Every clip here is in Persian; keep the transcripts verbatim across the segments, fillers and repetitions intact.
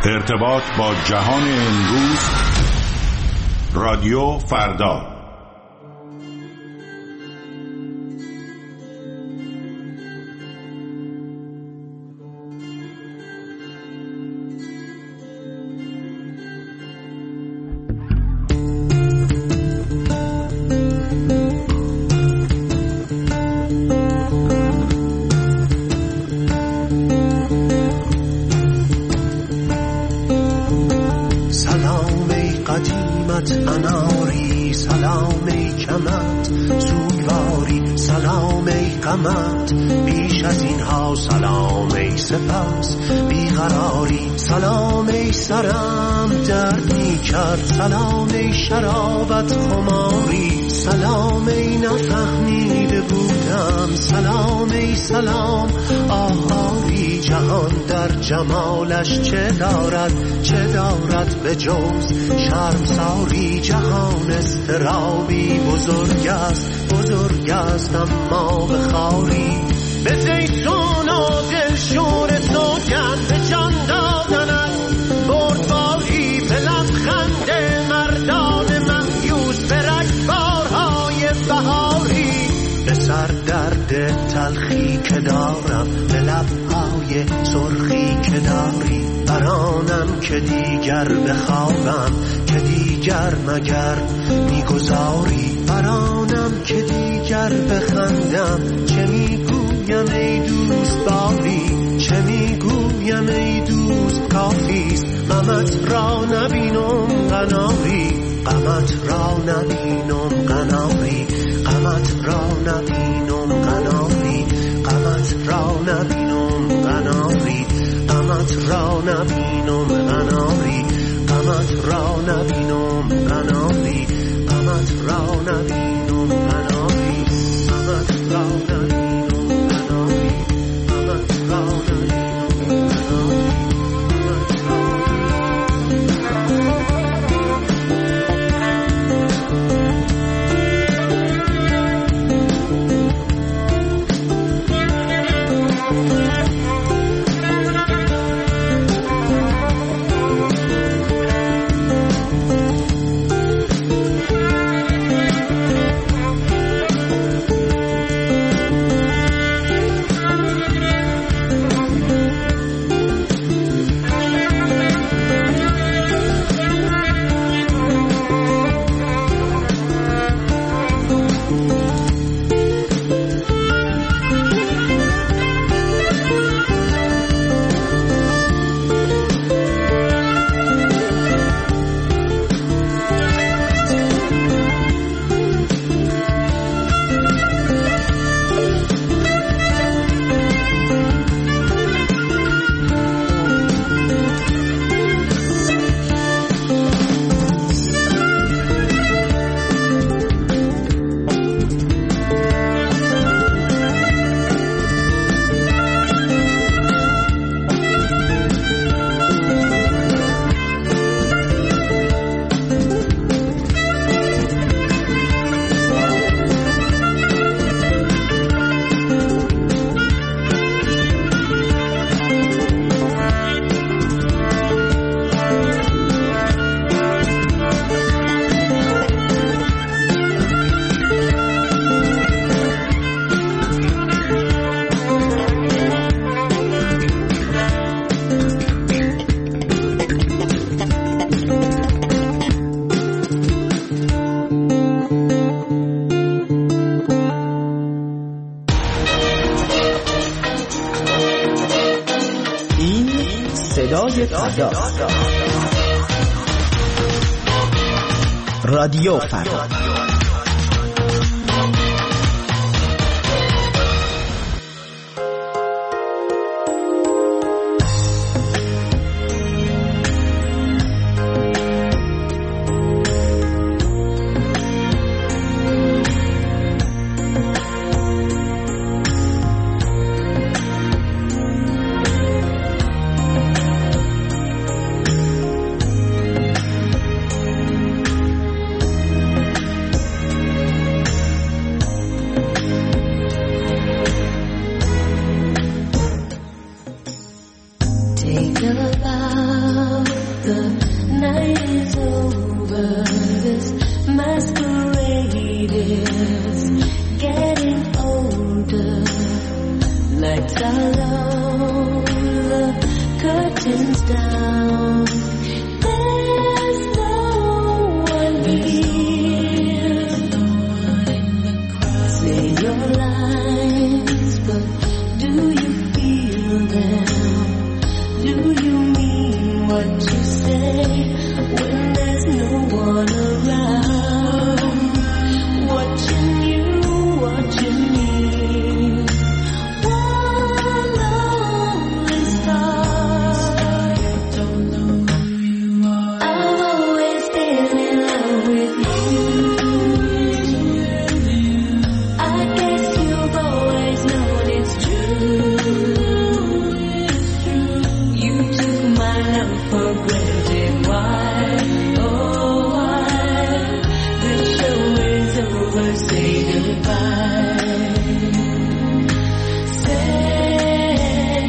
ارتباط با جهان امروز، رادیو فردا. اناری سلام ای کمت سوگواری، سلام ای غمت بیش از اینها، سلام ای سپس بیقراری، سلام ای سرم درد می کرد، سلام ای شرابت خماری، سلام ای نفهمیده بودم، سلام ای سلام آهاری. جهان در جمالش چه دارد چه دارد به جز شرمساری، جهان استرابی بزرگ است بزرگ است اما به خاری، به زیتون و دلشور سوگن به جان دادنت بردباری، به لبخند مردان مهیوس به رگبارهای بهاری، به سر درد تلخی که دارم به لبهای سرخی که داری، برانم که دیگر بخوابم که دیگر مگر میگذاری، برانم که دیگر بخندم چه میگویم ای دوست باری، چه میگویم ای دوست کافیست غمت را نبینم قناری، غمت را نبینم قناری، غمت را نبینم قناری، غمت را نبینم قناری، غمت را نبینم قناری، غمت را نبینم قناری، غمت را نبینم قناری، غمت را نبینم قناری، غمت را نبینم قناری. رادیو فردا. Take a bow. the night is over, this masquerade is getting older. Lights are low, the curtains down. There's no one here. Say your lines, but do you feel them? Do you mean what you say when there's no one around? Watching you, watching me. One lonely star. I don't know who you are. I've always been in love with you. I guess you've always known it's true. You took my love for granted. Why? Oh, why? The show is over. Say goodbye. Say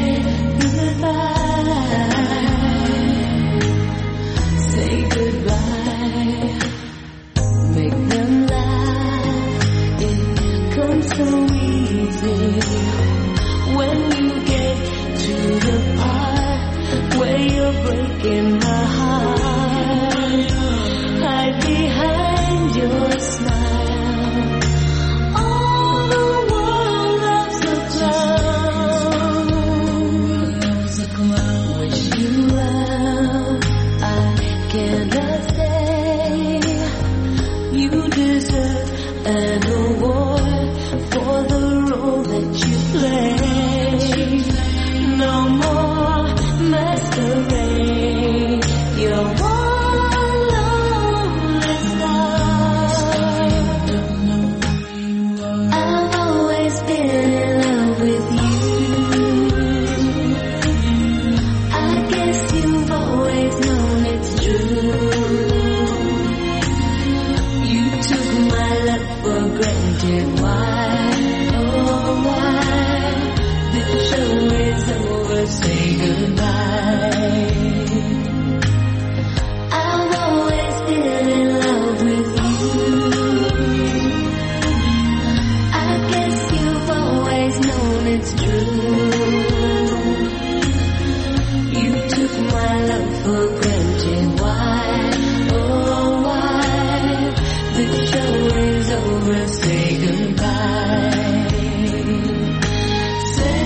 goodbye. Say goodbye. Make them laugh. It comes so easy when you get to the part where you're breaking my heart. Hide behind your smile. All the world loves a clown. Wish you well. I cannot say you deserve an award for the role that you play. No more masquerade. You're one lonely star. I've always been in love with you. I guess you've always known it's true. You took my love for granted. Why? Oh, why? The show is over. Say goodbye. I've always been in love with you. I guess you've always known it's true. You took my love for granted. Why? Oh, why? The show is over. Say goodbye. Say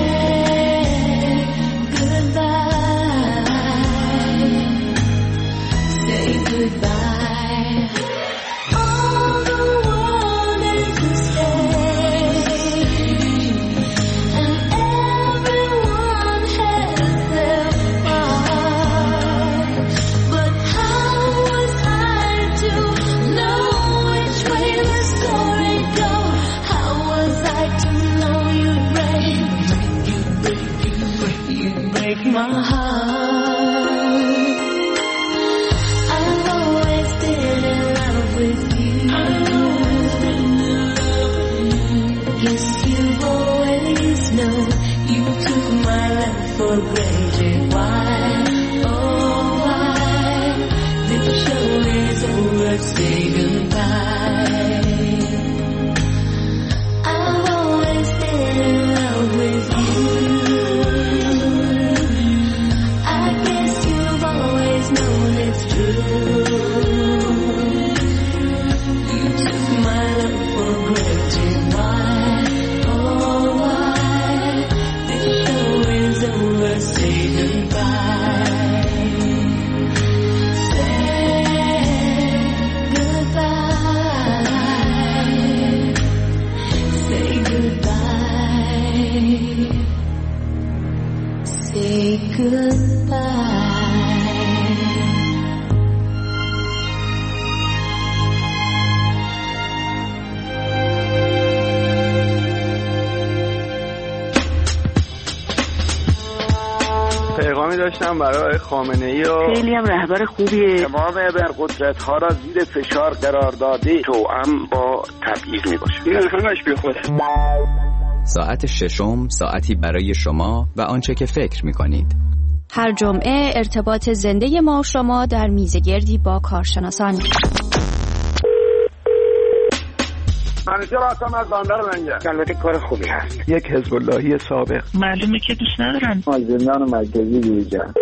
goodbye. Say goodbye. All the world is a stage, and everyone has their part. But how was I to know which way the story goes? How was I to know you'd break, you'd break, you'd break, you'd break my heart? I've always been in love with you. I've always been in love with you. Yes, you've always known. You took my love for granted. Why? Oh, why? The show is over. Say goodbye. I've always been in love with you. I guess you've always known it's true. You took my love for granted. Why? Oh, why? The show is over. Say goodbye. Say goodbye. Say goodbye. Say goodbye. پیغامی داشتم برای خامنه‌ای و خیلی هم رهبر خوبیه. تمام ابرقدرت‌ها را زیر فشار قرار داده توأم با تبعیض میباشه. این همش بیخوده. ساعت ششم، ساعتی برای شما و آنچه که فکر میکنید. هر جمعه ارتباط زنده ما و شما در میزگردی با کارشناسان. منیجر هستم از بندر منجر. البته کار خوبی هست. یک حزب اللهی سابق. معلومه که دوست ندارن. زندان مرکزی بیرجان.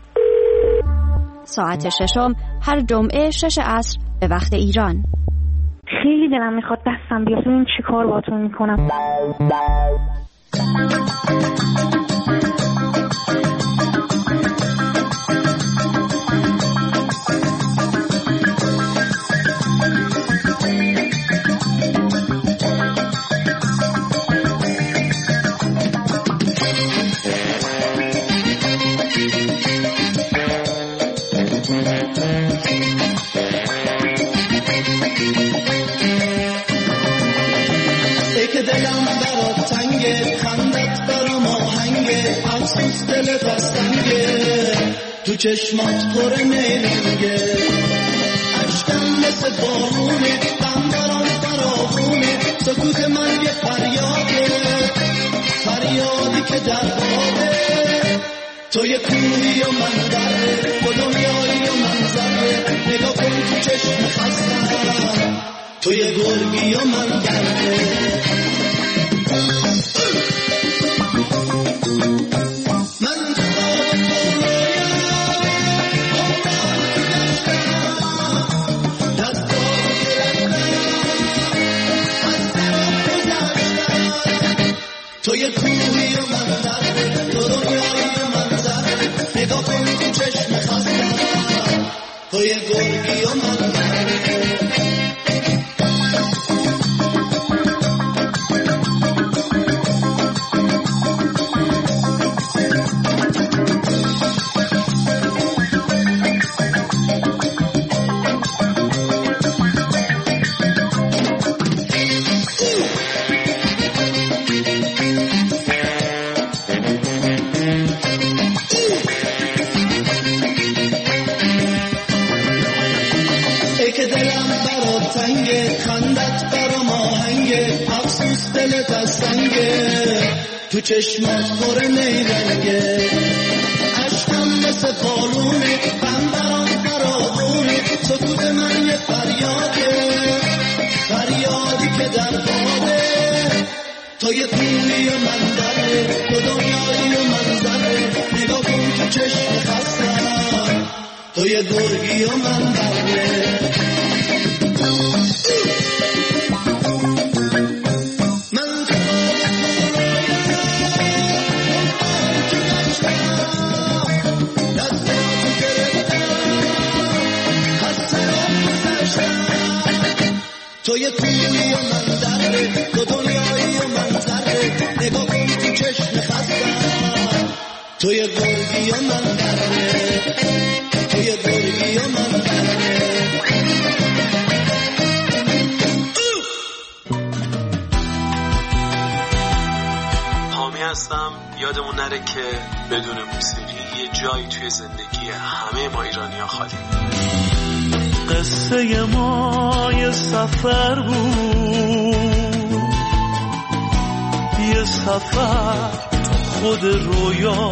ساعت ششم هر جمعه شش عصر به وقت ایران. خیلی دلم میخواد دستم بیاد ببینم چی کار باهاتون میکنم. تو چشمات پر نیرنگه عشقم مثل بارونه غم برام فراوونه سکوت من یه فریاده فریادی که در خوابه تو یه کوهی و من دره و دنیایی و منظره نگاه کن تو چشم خستم تو یه گرگی و من دره تو یه کوهی و منظره تو دنیایی و منظره نگاه کن تو چشم خستم تو یه گرگی و منظره تو چشمات پر نیرنگه عشقم مثل بارونه غم برام فراوونه سکوت من یه فریاده فریادی که در خوابه تو یه کوهی و منظره تو دنیایی و منظره نگاه کن تو چشم خستم تو یه گرگی و منظره تو یه کوهی و منظره تو دنیایی و منظره نگاه کن تو چشم خستم تو یه گرگی و منظره تو یه گرگی و منظره حامی هستم. یادمون نره که بدون موسیقی یه جایی توی زندگی همه ما ایرانی‌ها خالی. قصه ما یه سفر بود یه سفر خود رویا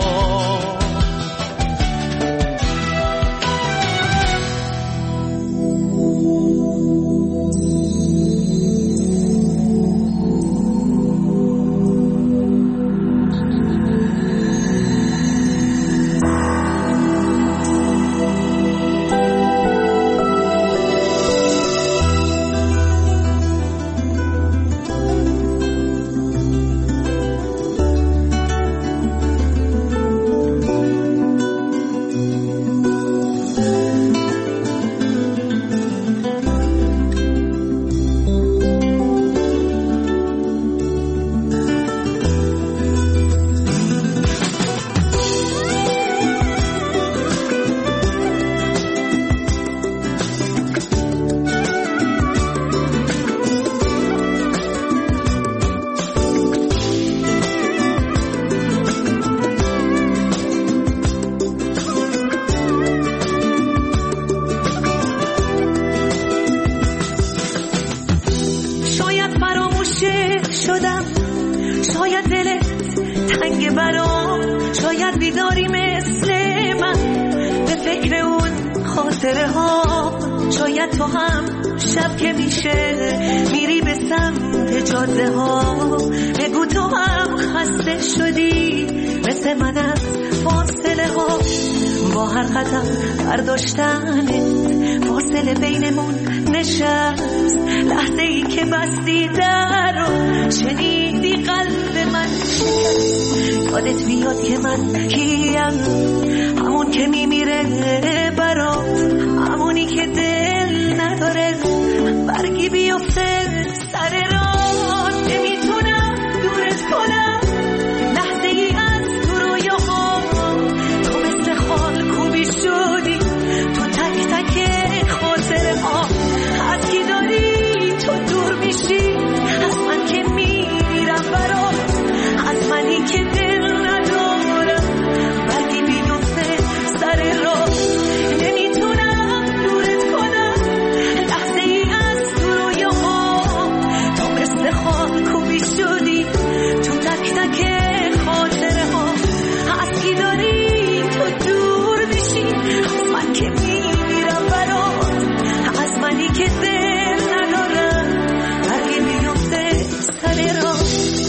خاطره ها. شاید تو هم شب که میشه میری به سمت جاده ها، بگو تو هم خسته شدی مثل من از فاصله ها. با هر قدم برداشتنت فاصله بینمون نشست، لحظه ای که بستی در رو شنیدی قلب من شکست. یادت بیاد که من کیم، همون که میمیره برات، همونی که دل نداره برگی بیفته سر راه. نمیتونم دورت کنم لحظه ای از تو رویاها، تو مثل خال کوبی شدی تو تک تک خاطره ها. از کی داری تو دور میشی، از من که میمیرم برات، از منی که دل ندارم برگی بیفته سر راه. نمیتونم دورت کنم لحظه ای از تو رویاها، تو مثل خال کوبی شدی تو تک تک خاطره ها. از کی داری تو دور میشی، از من که میمیرم برات، از منی که دل ندارم برگی بیفته سر راه.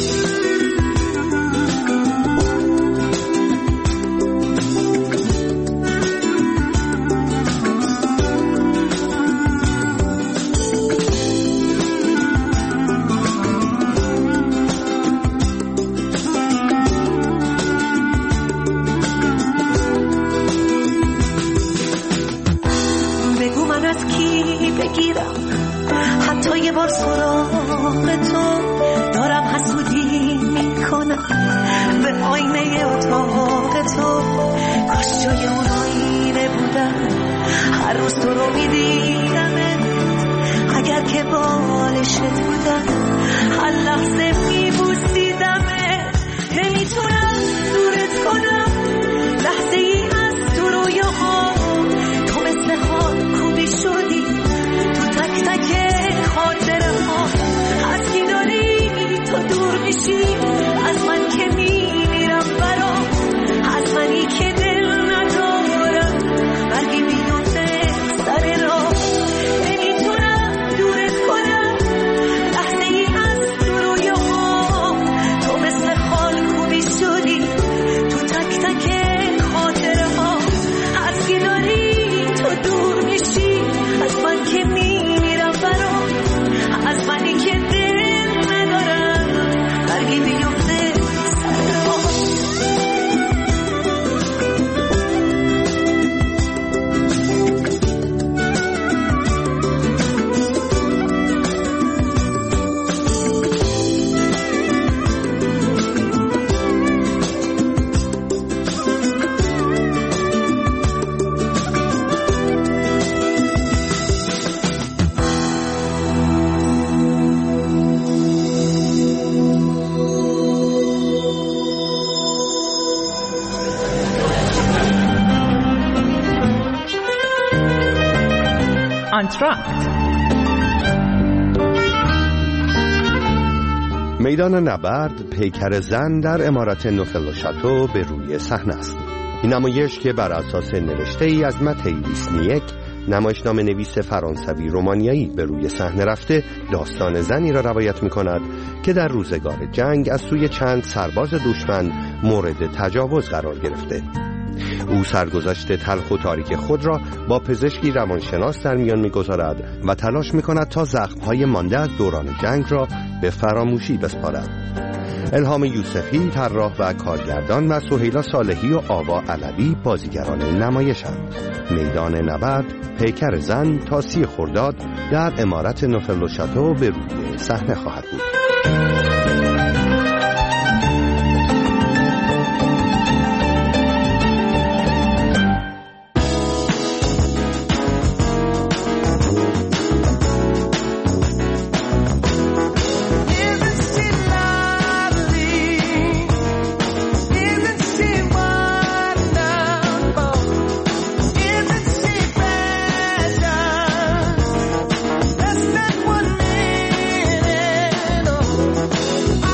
بگو من از کی بگیرم حتی یه بار سراغ تو، دارم حسودی میکنم به آینه اتاق تو. کاش جای اون آینه بودم هر روز تو رو میدیدمت، اگر که بالشت بودم هر لحظه میبوسیدمت. نمیتونم دورت کنم لحظه ای از تو رویاها، تو مثل خال کوبی شدی تو تک تک خاطره ها. از کی داری تو دور میشی، از من که میمیرم برات، از منی که دل ندارم برگی بیفته سر راه. نمیتونم دورت کنم لحظه ای از تو رویاها، تو مثل خال کوبی شدی تو تک تک خاطره ها. از کی داری تو دور میشی، از من که میمیرم برات، از منی که دل ندارم برگی بیفته سر راه. آنتراکت. میدان نبرد پیکر زن در عمارت نوفل شاتو به روی صحنه است. این نمایش که بر اساس نوشته ای از متی لیسنیک، نمایشنامه نویس فرانسوی رومانیایی، به روی صحنه رفته داستان زنی را روایت می کند که در روزگار جنگ از سوی چند سرباز دشمن مورد تجاوز قرار گرفته. او سرگذشت تلخ و تاریک خود را با پزشکی روانشناس در میان می‌گذارد و تلاش می‌کند تا زخم‌های مانده از دوران جنگ را به فراموشی بسپارد. الهام یوسفی طراح و کارگردان و سهیلا صالحی و آوا علوی بازیگران نمایشند. میدان نبرد پیکر زن تا سی خرداد در عمارت نوفل شاتو به روی صحنه خواهد بود. Let's not one minute.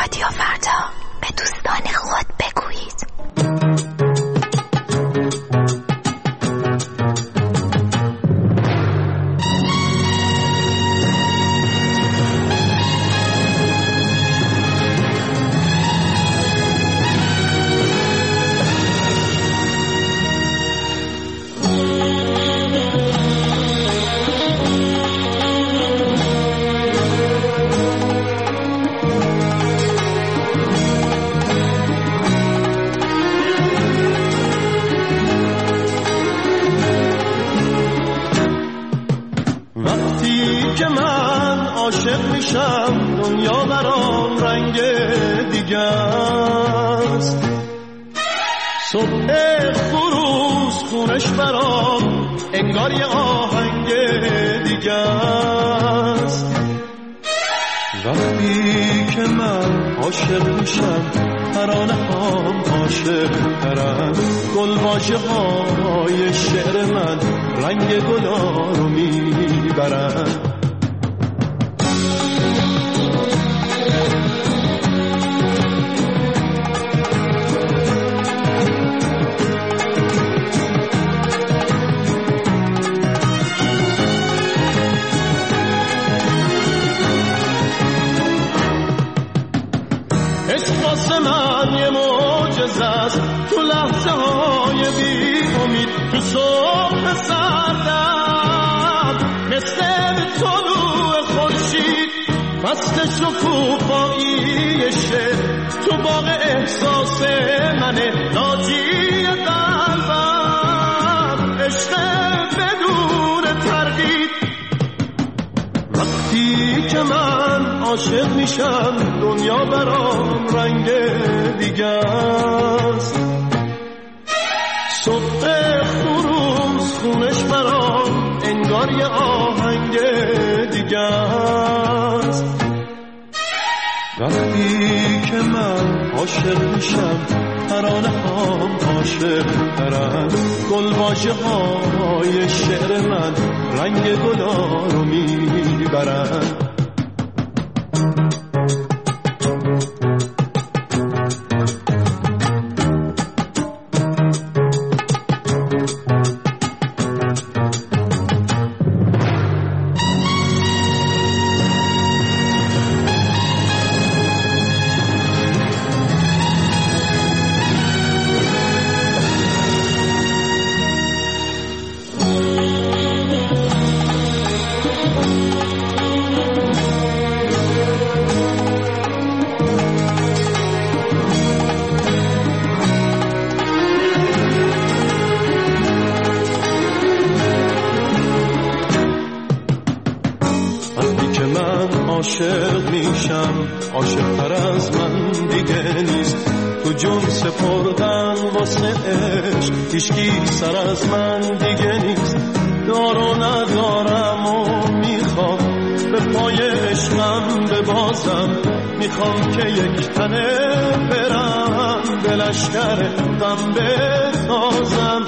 رادیو فردا به دوستان خود بگویید. عاشق میشم دنیا برام رنگ دیگه است، صبح خروس خونش برام انگار یه آهنگ دیگه است. وقتی که من عاشق میشم ترانه هام عاشق ترن، گلواژه های شعر من رنگ گلا رو میبرن. من یه معجزه است تو لحظه های بی امید، تو صبح سردم مثل طلوع خورشید، فصل شکوفایی شعر تو باغ احساس منه، ناجی قلبم عشق بدون تردید. وقتی که من عاشق میشم دنیا برام رنگ دیگه است، صبح خروس خونش برام انگار یه آهنگ دیگه است. وقتی که من عاشق میشم ترانه هام عاشق ترن، گلواژه های شعر من رنگ گلا رو میبرن. عاشق میشم عاشق تر از من دیگه نیست، تو جون سپردن واسه عشق هیچکی سر از من دیگه نیست. دارو ندارم و میخوام به پای عشقم ببازم، میخوام که یک تنه برم به لشکر غم بتازم.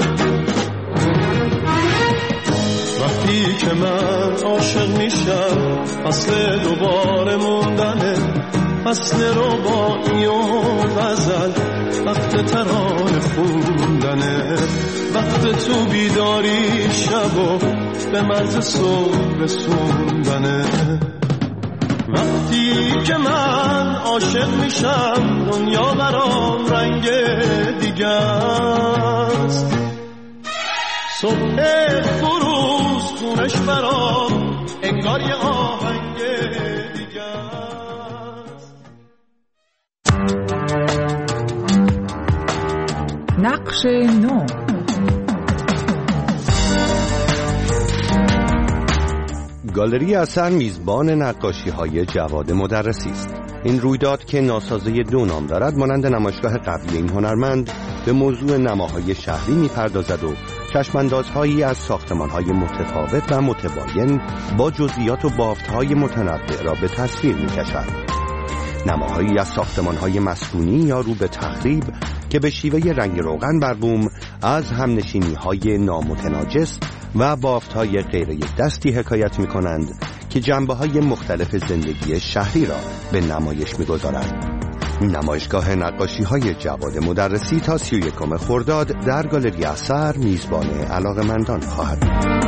وقتی که من عاشق میشم اصل دوباره موندنه، اصل رباعی و غزل، وقت ترانه خوندنه، وقت تو بیداری شب و به مرز صبح رسوندنه. وقتی که من عاشق میشم دنیا برام رنگ دیگه است، صبح خروس خونش برام انگار یه آهنگ دیگه است. نقش نو. گالری اثر میزبان نقاشی‌های جواد مدرسی است. این رویداد که ناسازه دو نام دارد مانند نمایشگاه قبلی این هنرمند به موضوع نماهای شهری میپردازد و چشماندازهایی از ساختمان‌های متفاوت و متباین با جزئیات و بافت‌های متنوع را به تصویر می‌کشد. نماهایی از ساختمان‌های مسکونی یا رو به تخریب که به شیوه رنگ روغن بر بوم از همنشینی‌های نامتناجس و بافت‌های غیر یک دستی حکایت می‌کنند که جنبه‌های مختلف زندگی شهری را به نمایش می‌گذارند. نمایشگاه نقاشی های جواد مدرسی تا سی و یکم خرداد در گالری اثر میزبان علاقه‌مندان خواهد بود.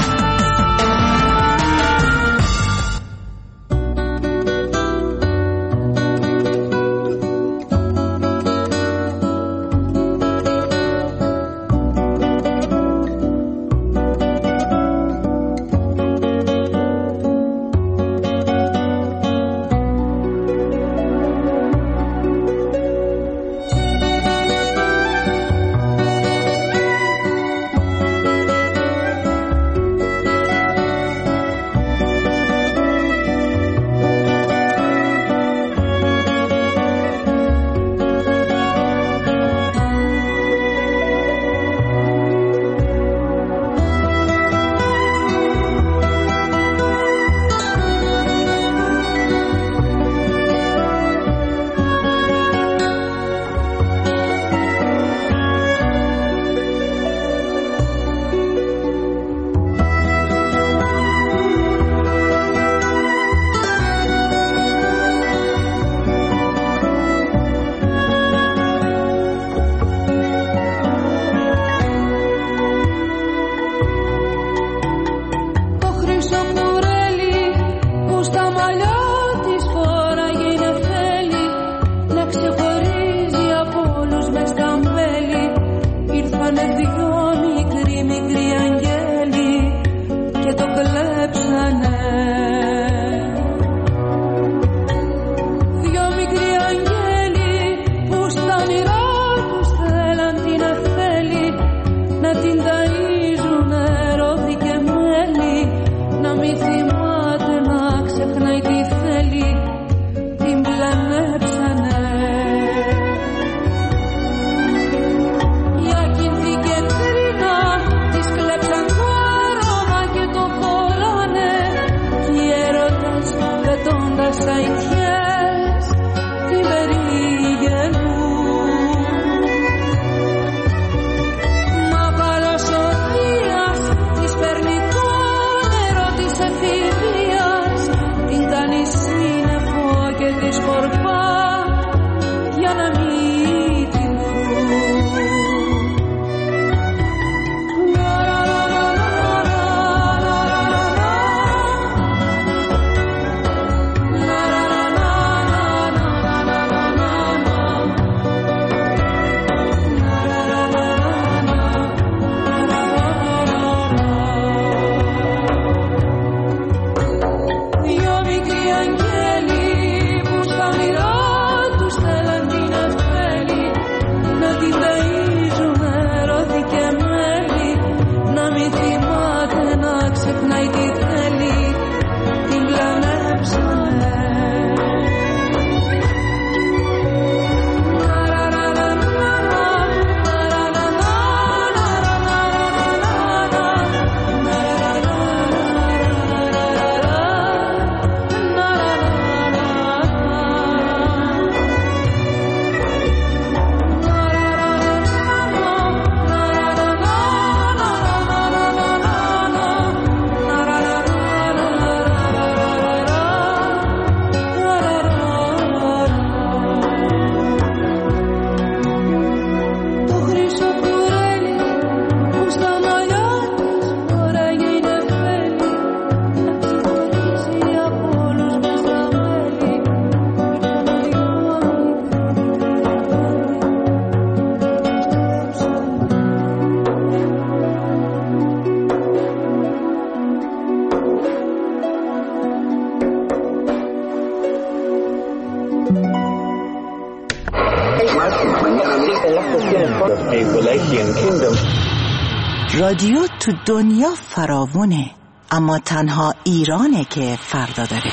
رادیو تو دنیا فراوونه، اما تنها ایرانه که فردا داره.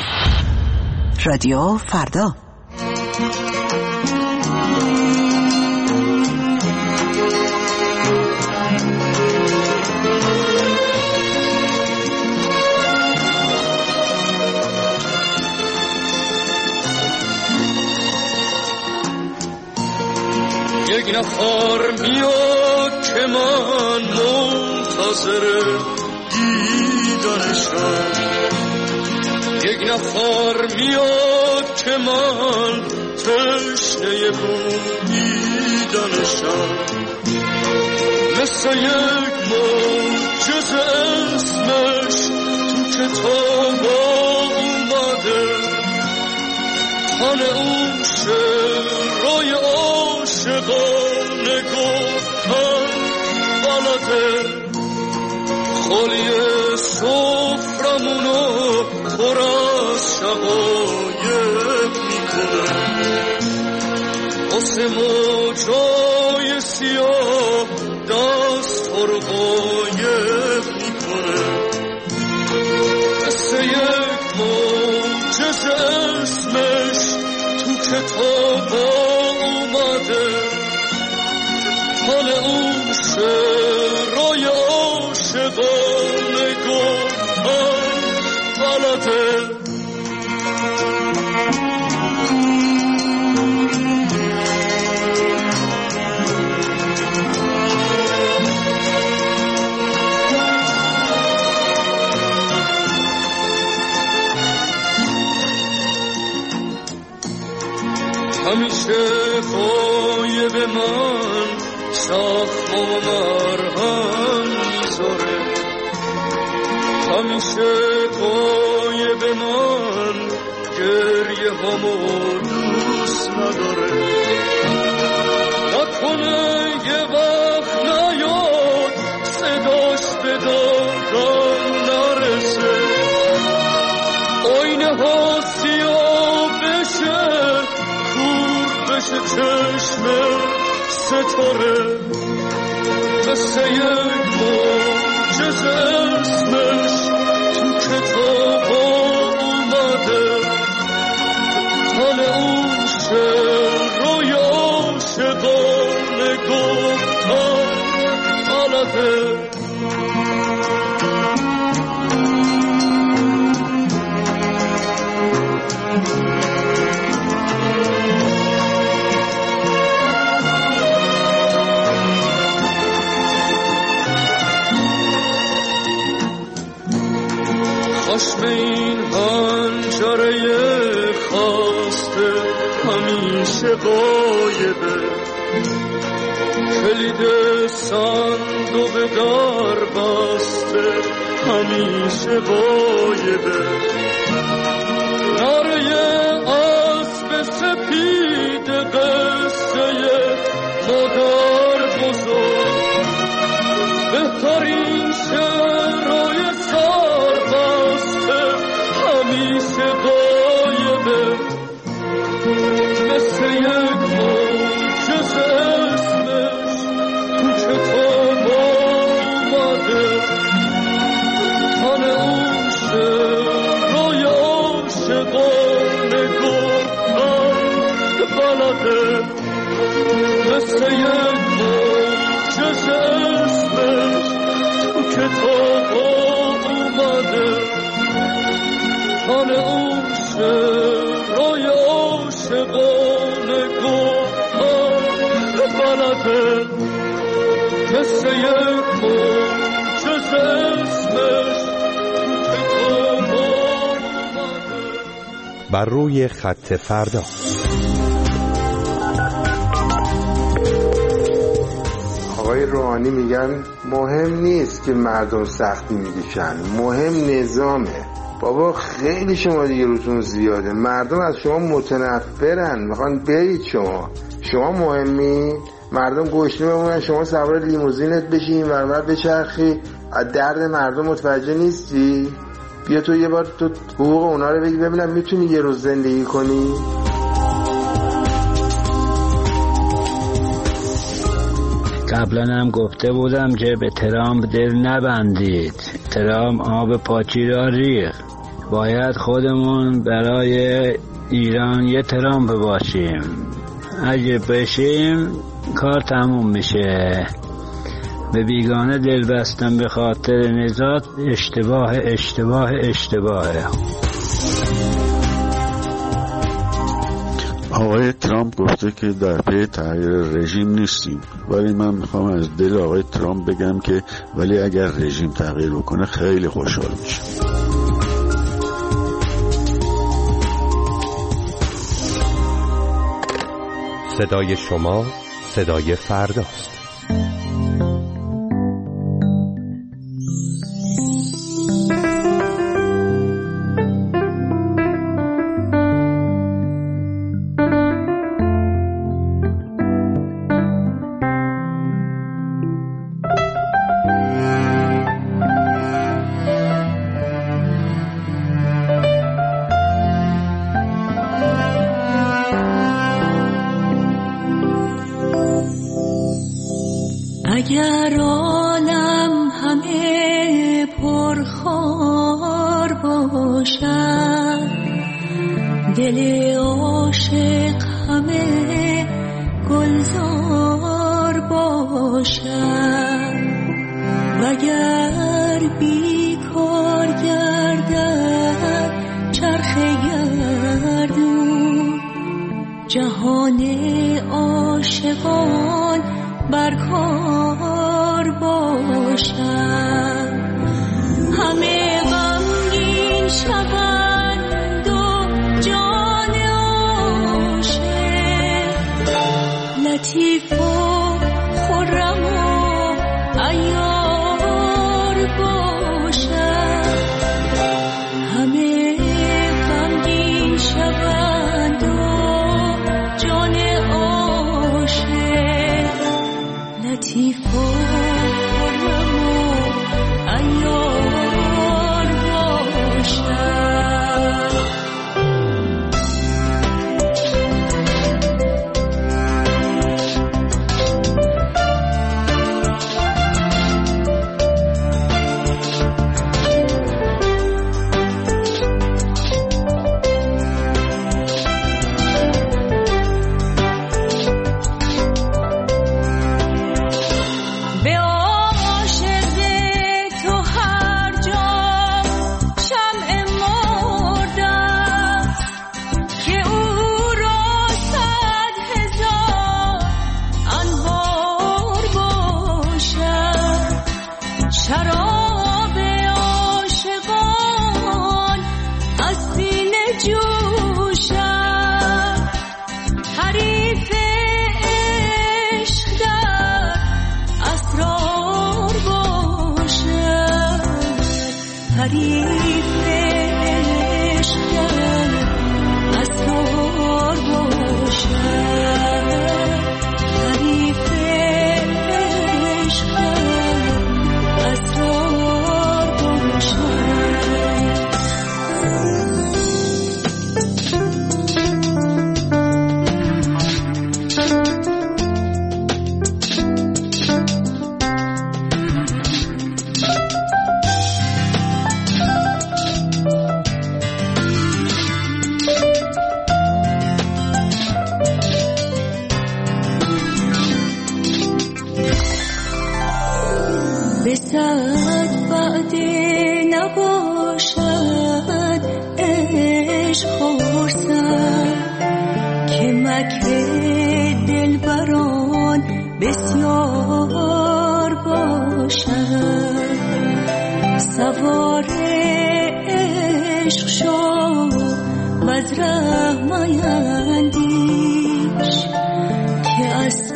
رادیو فردا. یک نفر میاد که من منتظر دیدنشم، یک نفر میاد که من تشنه بودیدنشم، مثل یک معجزه اسمش تو کتاب اومده، تن اون شعرهای عاشقانه گفتن بلده، خالی سفرمونو پر از شقایق میکنه، واسه موجای سیاه دست رو قایق میکنه، مثل یک معجزه اسمش تو کتاب اومده، حال اون شعرهای عاشقانه گفتن بلده. همیشه غایب من زخم و مرهم میذاره، همیشه غایب من گریه همو دوست نداره، نکنه یه وقت نیاد صداش به دادم نرسه، آینه ها سیاه بشه بشه چشم ستاره، مثل یک معجزه اسمش تو کتاب اومده، تن اون شعرهای عاشقانه گفتن بلده. خشم این حنجره خواسته همیشه غایبه، کلید صندوق در بسته همیشه غایبه، نره اسب سپید قصه مادر بزرگ، بهترین شعرهای همیشه غایبه، مثل یک معجزه اسمش تو کتاب اومده، تن اون شعرهای عاشقانه گفتن بلده، مثل یک معجزه اسمش تو کتاب اومده، تن اون شعرهای عاشقانه گفتن بلده، مثل یک معجزه اسمش تو کتاب اومده. بر روی خط فردا. آقای روحانی میگن مهم نیست که مردم سختی میکشن، مهم نظامه. بابا خیلی شما دیگه روتون زیاده، مردم از شما متنفرن، میخوان برید شما شما مهمی، مردم گشنه بمونن، شما سوار لیموزینت بشی این ور ور بچرخی، از درد مردم متوجه نیستی؟ بیا تو یه بار تو حقوق اونا رو بگی ببینم میتونی یه روز زندگی کنی؟ قبلا هم گفته بودم که به ترامپ دل نبندید، ترامپ آب پاکی را ریخت، باید خودمون برای ایران یه ترامپ باشیم، اگه بشیم کار تموم میشه. به بیگانه دل بستن به خاطر نجات اشتباه اشتباه اشتباهه. آقای ترامپ گفته که در پی تغییر رژیم نیستیم، ولی من میخوام از دل آقای ترامپ بگم که ولی اگر رژیم تغییر بکنه خیلی خوشحال میشه. صدای شما صدای فرداست. اگر عالم همه پرخار باشد، دل عاشق همه گلزار باشد، وگر بیکار گردد چرخ گردون، جهان عاشقان برکار باشد. همه غمگین شوند و جان عاشق لطیف و خرم و عیار باشد. همه غمگین شوند و جان عاشق لطیف و خرم و عیار باشد. شراب عاشقان از سینه جوشد، حریف عشق در اسرار باشد، حریف عشق در اسرار باشد، حریف عشق اسرار باشد. بسد بعد نباشد عشق خورسد، که مکر دلبران بسیار باشد. سوار عشق شو وز ره میندیش، که اسب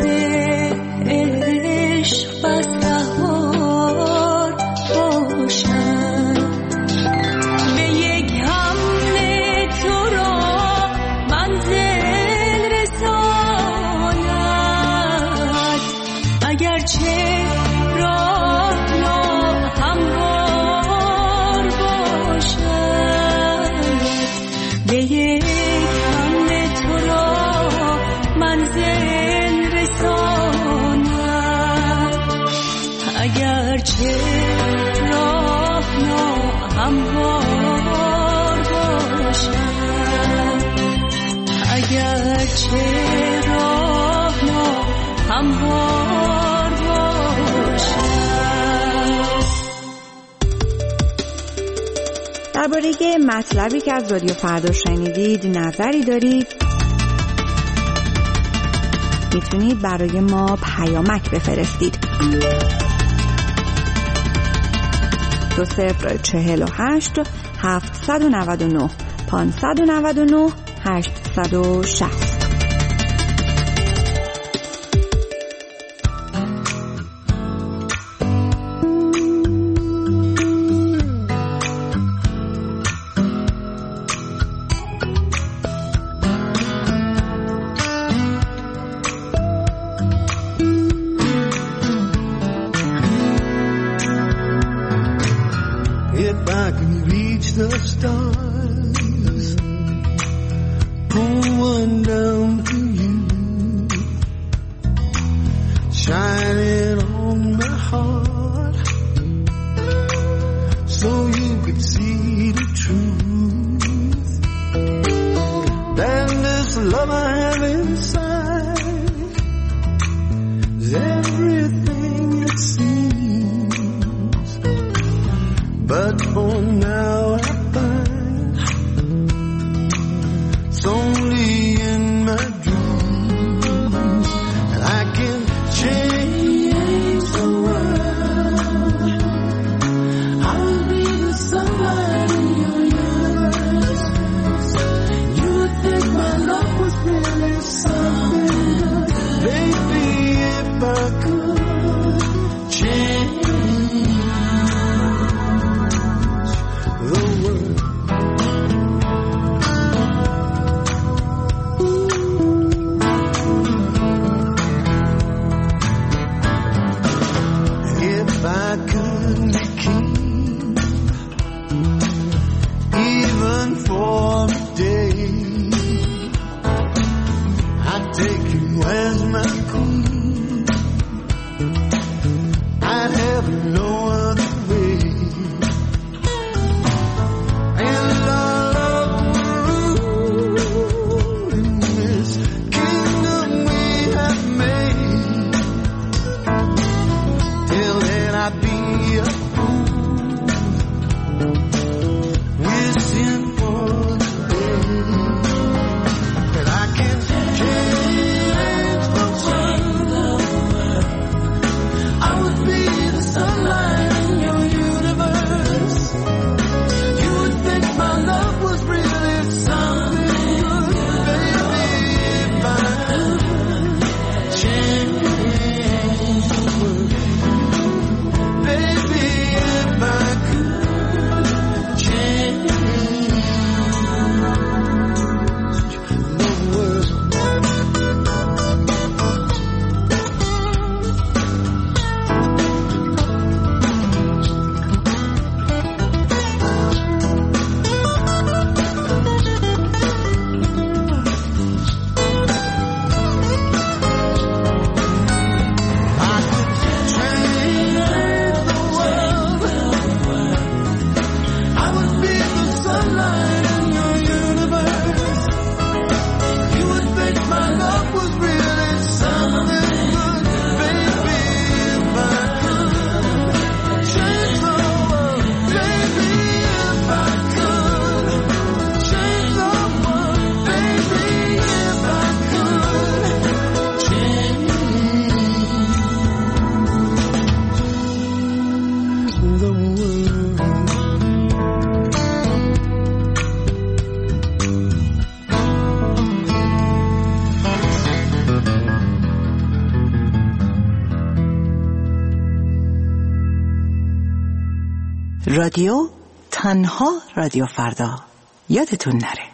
عشق بس رهوار باشد. به یک حمله تو را منزل رساند، اگرچه راه ناهموار باشد. به یک حمله تو را منزل رساند، اگرچه راه ناهموار باشد، اگرچه راه ناهموار باشد. درباره مطلبی که از رادیو فردا شنیدید نظری دارید، میتونید برای ما پیامک بفرستید. دو صفر چهل و هشت هفتصد و نود و نه پانصد و نود و نه هشتصد و شصت. take you as my queen. I'd have no other way. And our love will rule in this kingdom we have made. Till then I'd be a fool, wishing for the day that I can change the world. I would be the sunlight in your universe. You would think my love was really something good, baby, if I could change the world. Baby, if I could change the world. I could change the world. I would be the sunlight in your universe. You would think my love was really something good, baby, if I could change the world. Baby, if I could change the world. Baby, if I could change the world. رادیو تنها رادیو فردا. یادتون نره.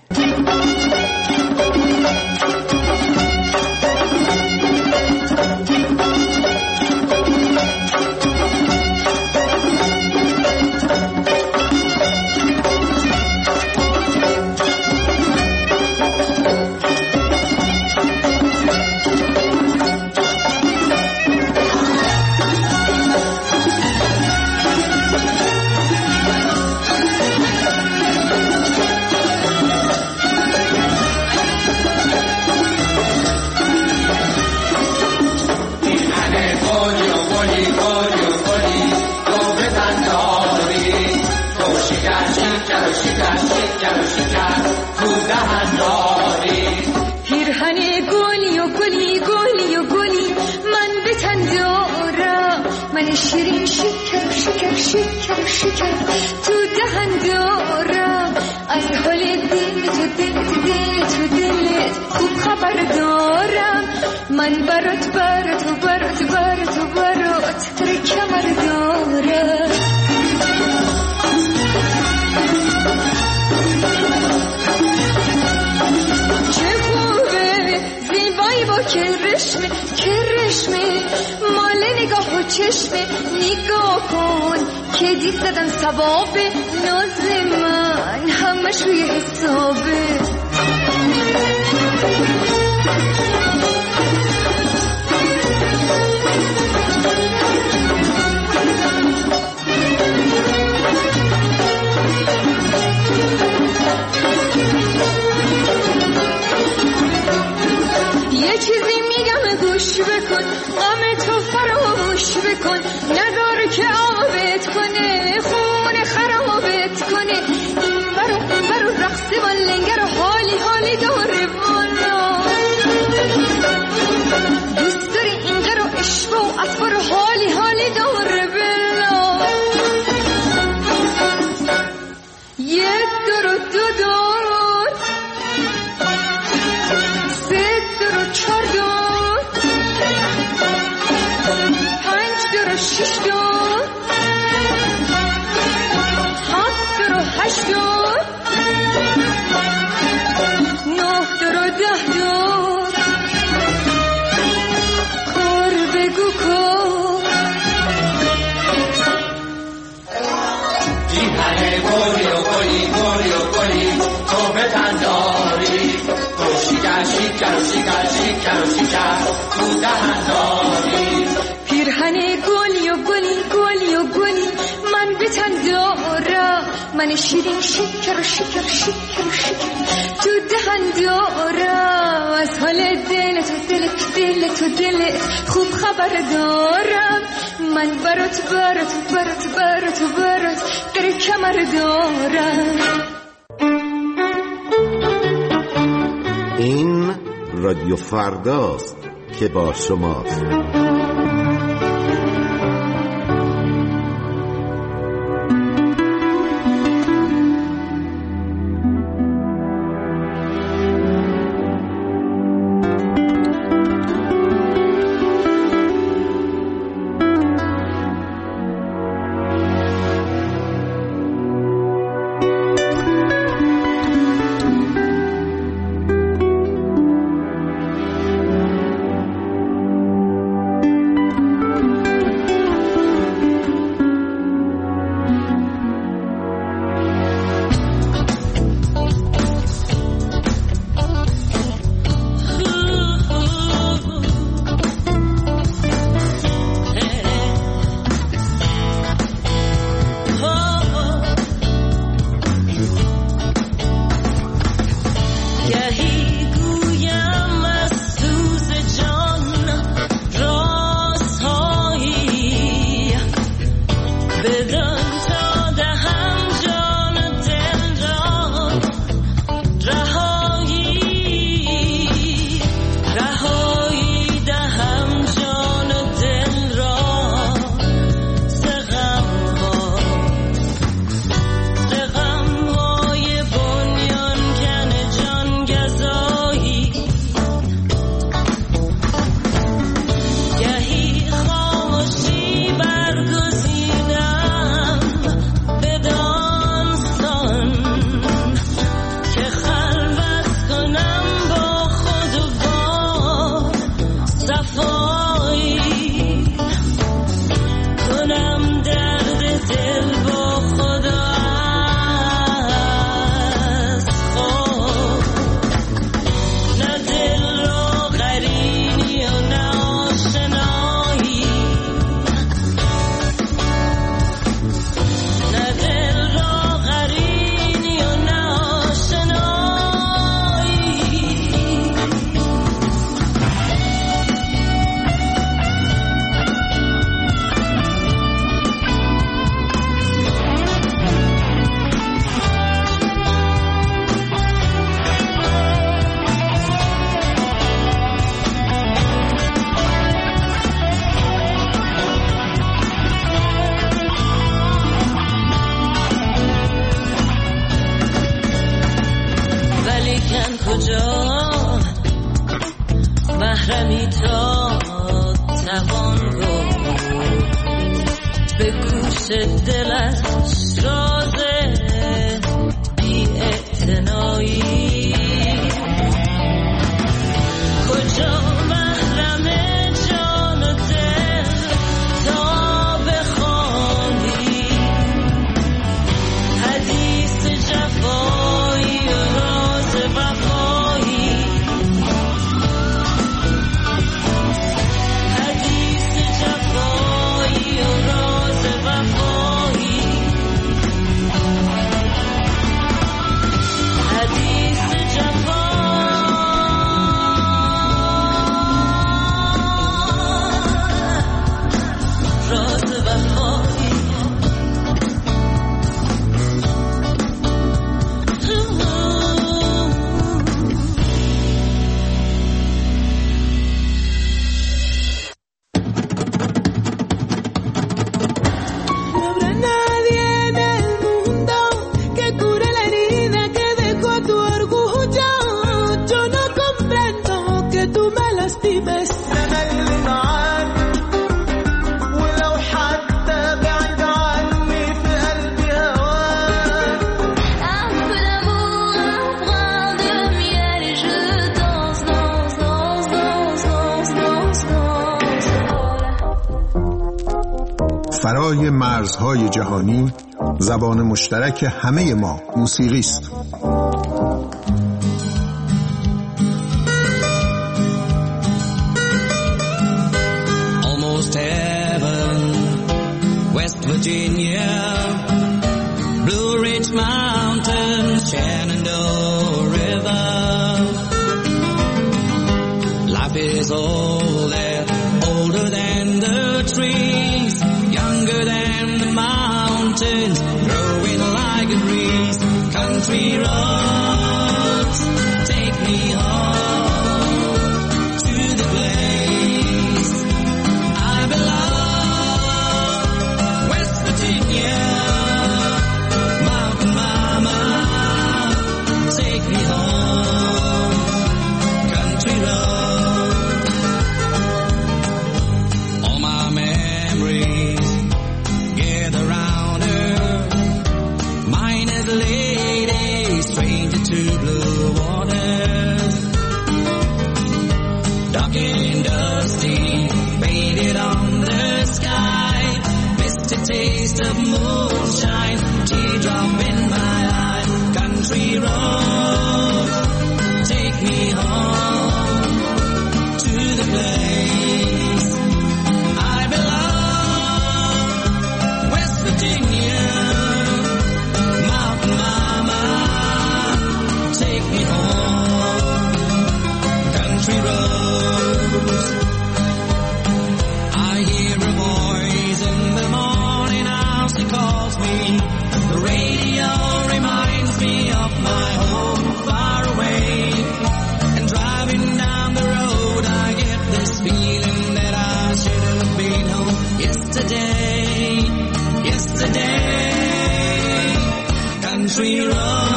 پیرهن گلی و گلی گلی و گلی من به تن دارم، من شیرین شکر شکر شکر شکر تو دهن دارم. از حال دل تو دل تو دل تو دلت خوب خبر دارم. من برات برات و برات برات و برات تر کمر دارم. کرشمه کرشمه مال نگاه و چشمه نگاه کن که دید زدن ثواب ناز من همش روی حسابه. یه چیزی میگم گوش بکن، غم تو فراموش بکن، نذار که آبت کنه خون خرابت کنه. این برو این برو رقص و لنگر و حالی حالی داره والا. دوست داری اینقدر و عشق و اطفار حالی حالی داره بلا. یه دور و دو دور، سه دور و چهار دور، پنج دور و شش دور، شکر و شکر تو دهن داری. پیرهن گلی و گلی گلی و گلی من به تن دارم، من شیرین شکر و شکر شکر و شکر تو دهن دارم. از حال دل تو دل دل تو دل خوب خبر دارم. من برات برات برات برات برات در کمر دارم. این رادیو فرداست که با شماست. محرمی تا توان گفت به گوش دلش راز بی اعتنایی. کجا محرم جان و دل تا بخوانی حدیث جفایی و راز وفایی. حدیث جفایی و راز وفایی. حدیث جفایی فرای مرزهای جهانی زبان مشترک همه ما موسیقی است. old, they're older than the trees, younger than the mountains, growing like a breeze. Country roads, take me home to the place I belong. West Virginia, Mountain Mama, take me home. Country roads, all my memories gather round her. Mine is a lady, stranger to blue waters, dark and dusty, faded on the sky. Missed a taste of moonshine, teardrop in my eye. Country roads, take me home to the place I belong. West Virginia, Mountain Mama, take me home. Country roads, I hear a voice in the morning house, it calls me. The radio reminds me of my home far away. And driving down the road, I get this feeling that I should have been home yesterday, yesterday. Country road.